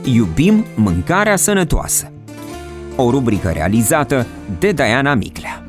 Iubim mâncarea sănătoasă. O rubrică realizată de Diana Miclea.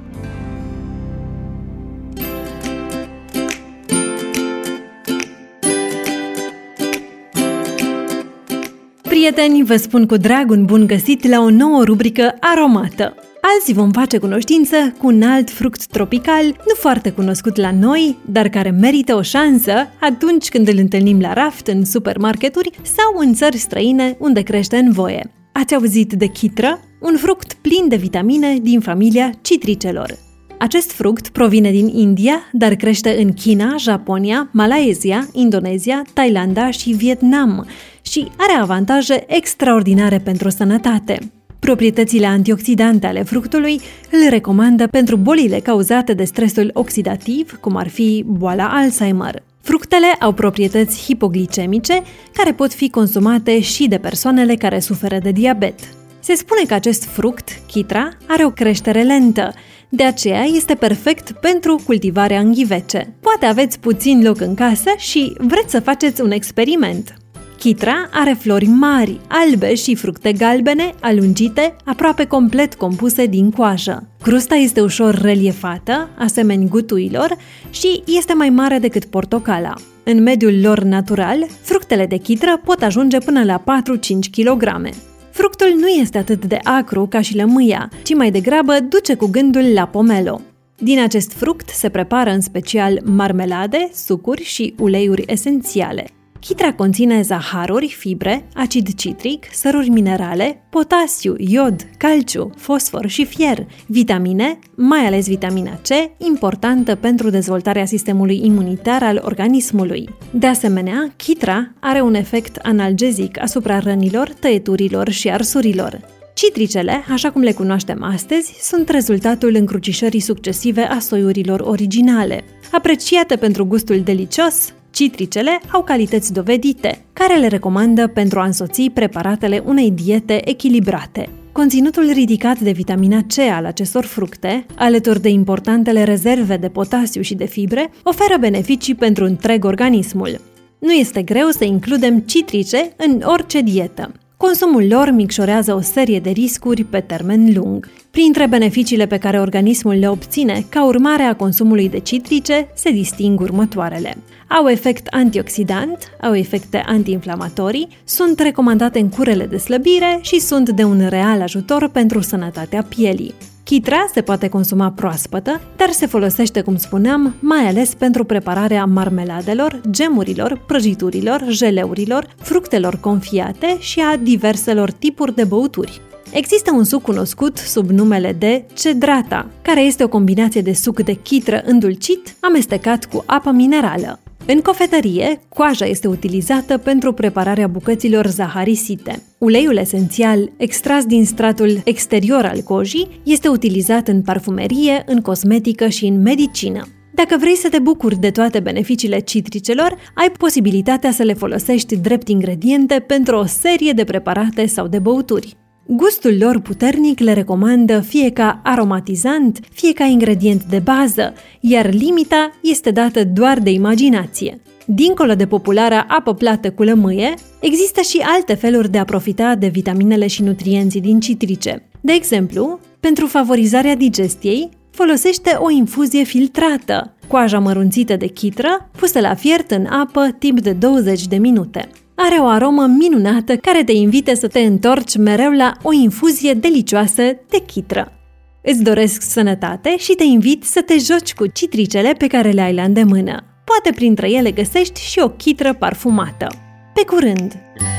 Prieteni, vă spun cu drag un bun găsit la o nouă rubrică aromată. Azi vom face cunoștință cu un alt fruct tropical, nu foarte cunoscut la noi, dar care merită o șansă atunci când îl întâlnim la raft, în supermarketuri sau în țări străine unde crește în voie. Ați auzit de chitră? Un fruct plin de vitamine din familia citricelor. Acest fruct provine din India, dar crește în China, Japonia, Malaysia, Indonezia, Thailanda și Vietnam și are avantaje extraordinare pentru sănătate. Proprietățile antioxidante ale fructului îl recomandă pentru bolile cauzate de stresul oxidativ, cum ar fi boala Alzheimer. Fructele au proprietăți hipoglicemice, care pot fi consumate și de persoanele care suferă de diabet. Se spune că acest fruct, chitra, are o creștere lentă, de aceea este perfect pentru cultivarea în ghivece. Poate aveți puțin loc în casă și vreți să faceți un experiment. Chitra are flori mari, albe și fructe galbene, alungite, aproape complet compuse din coajă. Crusta este ușor reliefată, asemeni gutuilor, și este mai mare decât portocala. În mediul lor natural, fructele de chitră pot ajunge până la 4-5 kg. Fructul nu este atât de acru ca și lămâia, ci mai degrabă duce cu gândul la pomelo. Din acest fruct se prepară în special marmelade, sucuri și uleiuri esențiale. Chitra conține zaharuri, fibre, acid citric, săruri minerale, potasiu, iod, calciu, fosfor și fier, vitamine, mai ales vitamina C, importantă pentru dezvoltarea sistemului imunitar al organismului. De asemenea, chitra are un efect analgezic asupra rănilor, tăieturilor și arsurilor. Citricele, așa cum le cunoaștem astăzi, sunt rezultatul încrucișării succesive a soiurilor originale. Apreciate pentru gustul delicios, citricele au calități dovedite, care le recomandă pentru a însoți preparatele unei diete echilibrate. Conținutul ridicat de vitamina C al acestor fructe, alături de importantele rezerve de potasiu și de fibre, oferă beneficii pentru întreg organismul. Nu este greu să includem citrice în orice dietă. Consumul lor micșorează o serie de riscuri pe termen lung. Printre beneficiile pe care organismul le obține ca urmare a consumului de citrice se disting următoarele. Au efect antioxidant, au efecte antiinflamatorii, sunt recomandate în curele de slăbire și sunt de un real ajutor pentru sănătatea pielii. Chitra se poate consuma proaspătă, dar se folosește, cum spuneam, mai ales pentru prepararea marmeladelor, gemurilor, prăjiturilor, jeleurilor, fructelor confiate și a diverselor tipuri de băuturi. Există un suc cunoscut sub numele de cedrata, care este o combinație de suc de chitră îndulcit amestecat cu apă minerală. În cofetărie, coaja este utilizată pentru prepararea bucăților zaharisite. Uleiul esențial, extras din stratul exterior al cojii, este utilizat în parfumerie, în cosmetică și în medicină. Dacă vrei să te bucuri de toate beneficiile citricelor, ai posibilitatea să le folosești drept ingrediente pentru o serie de preparate sau de băuturi. Gustul lor puternic le recomandă fie ca aromatizant, fie ca ingredient de bază, iar limita este dată doar de imaginație. Dincolo de populara apă plată cu lămâie, există și alte feluri de a profita de vitaminele și nutrienții din citrice. De exemplu, pentru favorizarea digestiei, folosește o infuzie filtrată, coaja mărunțită de chitră, pusă la fiert în apă timp de 20 de minute. Are o aromă minunată care te invită să te întorci mereu la o infuzie delicioasă de chitră. Îți doresc sănătate și te invit să te joci cu citricele pe care le ai la îndemână. Poate printre ele găsești și o chitră parfumată. Pe curând!